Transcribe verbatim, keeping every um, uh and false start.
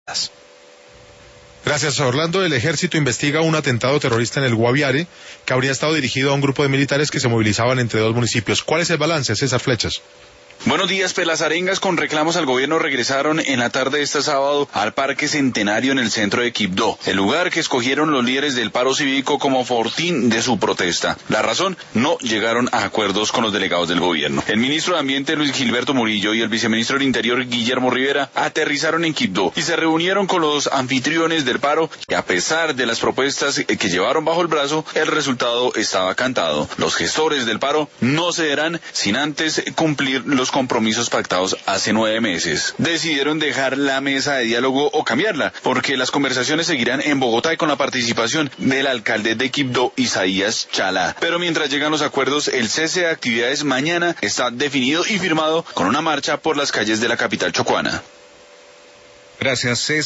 Gracias, Orlando. El ejército investiga un atentado terrorista en el Guaviare que habría estado dirigido a un grupo de militares que se movilizaban entre dos municipios. ¿Cuál es el balance, César Flechas? Buenos días, pues las arengas con reclamos al gobierno regresaron en la tarde de este sábado al Parque Centenario en el centro de Quibdó, el lugar que escogieron los líderes del paro cívico como fortín de su protesta. La razón, no llegaron a acuerdos con los delegados del gobierno. El ministro de Ambiente, Luis Gilberto Murillo, y el viceministro del Interior, Guillermo Rivera, aterrizaron en Quibdó y se reunieron con los anfitriones del paro, y a pesar de las propuestas que llevaron bajo el brazo, el resultado estaba cantado. Los gestores del paro no cederán sin antes cumplir los compromisos pactados hace nueve meses. Decidieron dejar la mesa de diálogo o cambiarla, porque las conversaciones seguirán en Bogotá y con la participación del alcalde de Quibdó, Isaías Chalá. Pero mientras llegan los acuerdos, el cese de actividades mañana está definido y firmado con una marcha por las calles de la capital chocuana. Gracias, César.